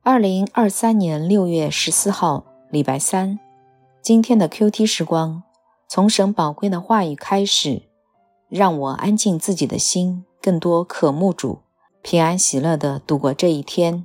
2023年6月14号，礼拜三。今天的 QT 时光，从神宝贵的话语开始，让我安静自己的心，更多渴慕主，平安喜乐地度过这一天。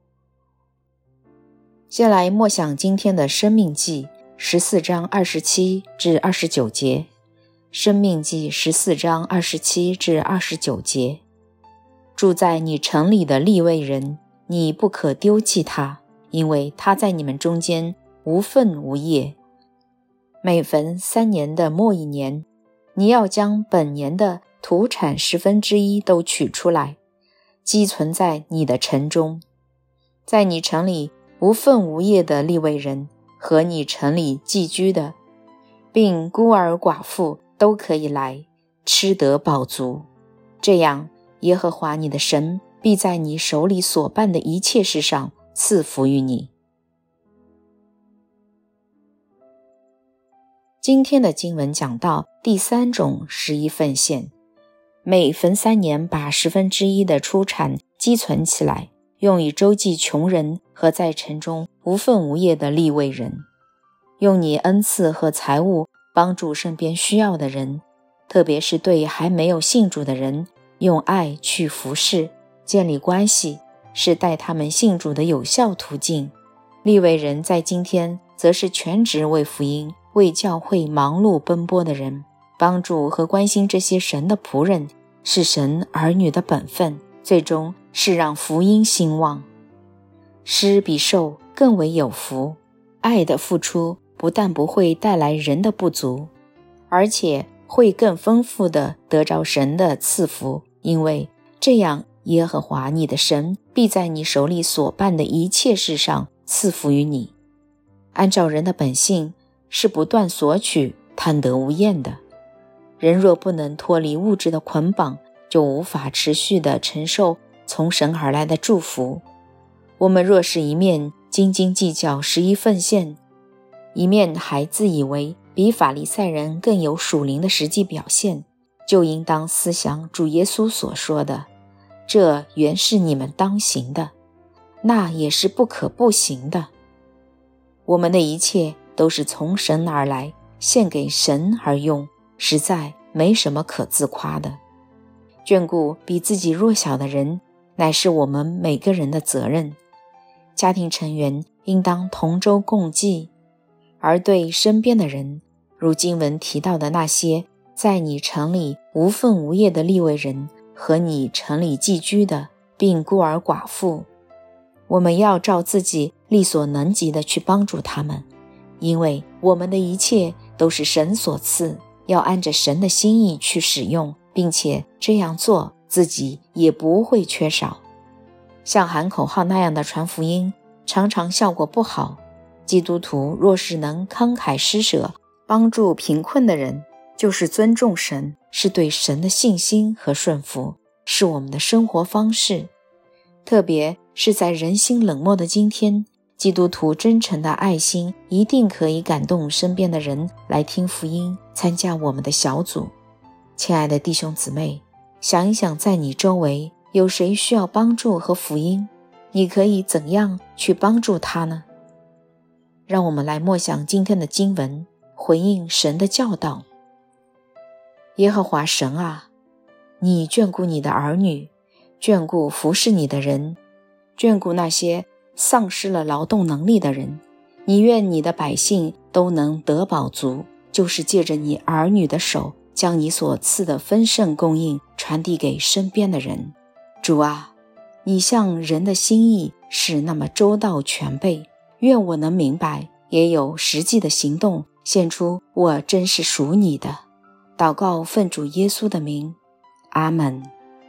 先来默想今天的生命记14章27至29节。生命记14章27至29节。住在你城里的利未人，你不可丢弃他，因为他在你们中间无分无业。每逢3年的末一年，你要将本年的土产1/10都取出来，积存在你的城中。在你城里无分无业的利未人和你城里寄居的，并孤儿寡妇都可以来，吃得饱足。这样，耶和华你的神必在你手里所办的一切事上赐福于你。今天的经文讲到第3种11奉献，每逢3年把1/10的出产积存起来，用以周济穷人和在城中无分无业的利未人。用你恩赐和财物帮助身边需要的人，特别是对还没有信主的人，用爱去服侍，建立关系，是带他们信主的有效途径。利未人在今天则是全职为福音、为教会忙碌奔波的人，帮助和关心这些神的仆人，是神儿女的本分，最终是让福音兴旺。施比受更为有福，爱的付出不但不会带来人的不足，而且会更丰富地得着神的赐福，因为这样耶和华你的神必在你手里所办的一切事上赐福于你。按照人的本性，是不断索取，贪得无厌的。人若不能脱离物质的捆绑，就无法持续地承受从神而来的祝福。我们若是一面斤斤计较11奉献，一面还自以为比法利赛人更有属灵的实际表现，就应当思想主耶稣所说的，这原是你们当行的，那也是不可不行的。我们的一切都是从神而来，献给神而用，实在没什么可自夸的。眷顾比自己弱小的人，乃是我们每个人的责任。家庭成员应当同舟共济，而对身边的人，如经文提到的那些在你城里无分无业的利未人和你城里寄居的，并孤儿寡妇，我们要照自己力所能及的去帮助他们，因为我们的一切都是神所赐，要按着神的心意去使用，并且这样做自己也不会缺少。像喊口号那样的传福音，常常效果不好。基督徒若是能慷慨施舍，帮助贫困的人，就是尊重神，是对神的信心和顺服，是我们的生活方式。特别是在人心冷漠的今天，基督徒真诚的爱心一定可以感动身边的人来听福音，参加我们的小组。亲爱的弟兄姊妹，想一想，在你周围有谁需要帮助和福音，你可以怎样去帮助他呢？让我们来默想今天的经文，回应神的教导。耶和华神啊，你眷顾你的儿女，眷顾服侍你的人，眷顾那些丧失了劳动能力的人。你愿你的百姓都能得饱足，就是借着你儿女的手，将你所赐的丰盛供应传递给身边的人。主啊，你向人的心意是那么周到全备，愿我能明白，也有实际的行动，献出我真是属你的。祷告奉主耶稣的名，阿们。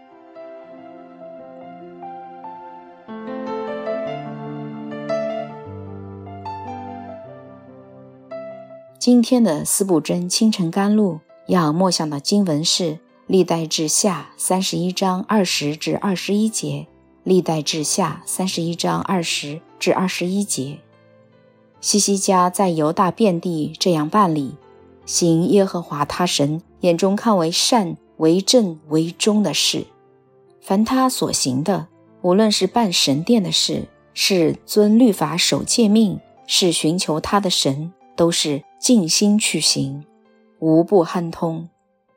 今天的司布真清晨甘露要默想的经文是历代志下31章20至21节，历代志下31章20至21节。希西家在犹大遍地这样办理，行耶和华他神眼中看为善、为正、为忠的事。凡他所行的，无论是办神殿的事， 是遵律法守诫命，是寻求他的神，都是尽心去行，无不亨通。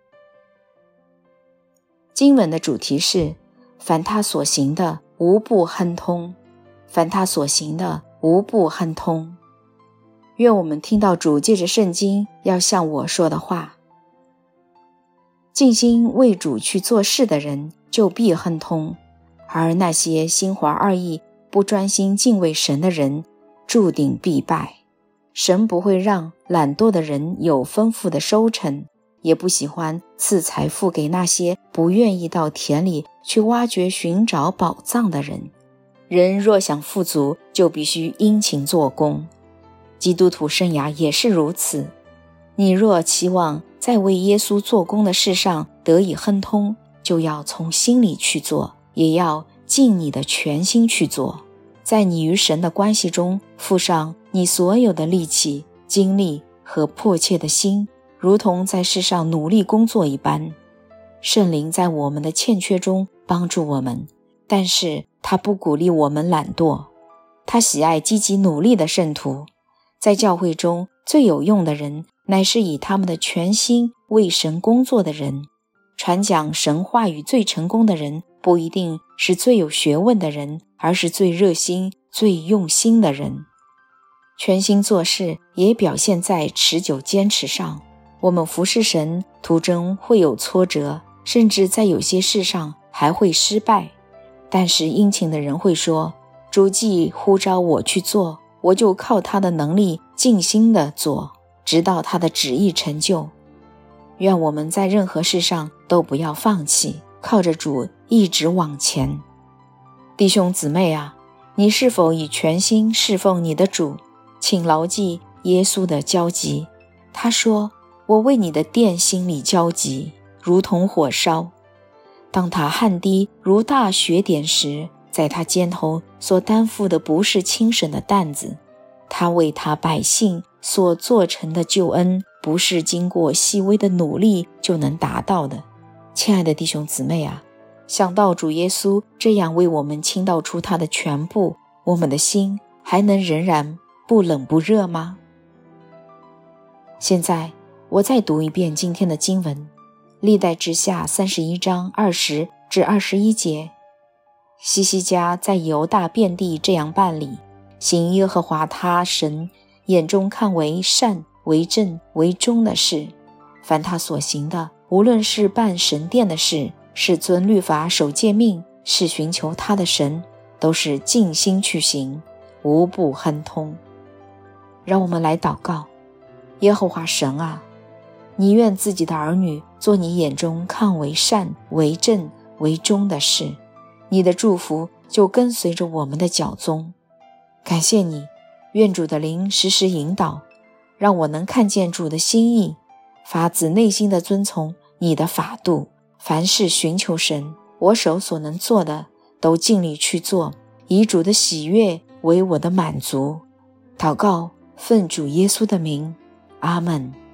经文的主题是凡他所行的无不亨通，凡他所行的无不亨通。愿我们听到主借着圣经要向我说的话。尽心为主去做事的人就必亨通，而那些心怀二意不专心敬畏神的人注定必败。神不会让懒惰的人有丰富的收成，也不喜欢赐财富给那些不愿意到田里去挖掘寻找宝藏的人。人若想富足，就必须殷勤做工。基督徒生涯也是如此。你若期望在为耶稣做工的事上得以亨通，就要从心里去做，也要尽你的全心去做。在你与神的关系中付上你所有的力气、精力和迫切的心，如同在世上努力工作一般。圣灵在我们的欠缺中帮助我们，但是他不鼓励我们懒惰。他喜爱积极努力的圣徒。在教会中最有用的人，乃是以他们的全心为神工作的人。传讲神话语最成功的人，不一定是最有学问的人，而是最热心、最用心的人。全心做事也表现在持久坚持上。我们服侍神途中会有挫折，甚至在有些事上还会失败。但是殷勤的人会说，主既呼召我去做，我就靠他的能力尽心地做，直到他的旨意成就。愿我们在任何事上都不要放弃，靠着主一直往前。弟兄姊妹啊，你是否以全心侍奉你的主？请牢记耶稣的焦急。他说，我为你的殿心里焦急，如同火烧。当他汗滴如大雪点时，在他肩头所担负的不是轻省的担子，他为他百姓所做成的救恩，不是经过细微的努力就能达到的。亲爱的弟兄姊妹啊，想到主耶稣这样为我们倾倒出他的全部，我们的心还能仍然不冷不热吗？现在我再读一遍今天的经文，历代志下31章20至21节。希西家在犹大遍地这样办理，行耶和华他神眼中看为善、为正、为忠的事。凡他所行的，无论是办神殿的事，是遵律法守诫命，是寻求他的神，都是尽心去行，无不亨通。让我们来祷告。耶和华神啊，你愿自己的儿女做你眼中看为善、为正、为忠的事，你的祝福就跟随着我们的脚踪。感谢你，愿主的灵时时引导，让我能看见主的心意，发自内心的遵从你的法度。凡事寻求神，我手所能做的都尽力去做，以主的喜悦为我的满足。祷告，奉主耶稣的名，阿们。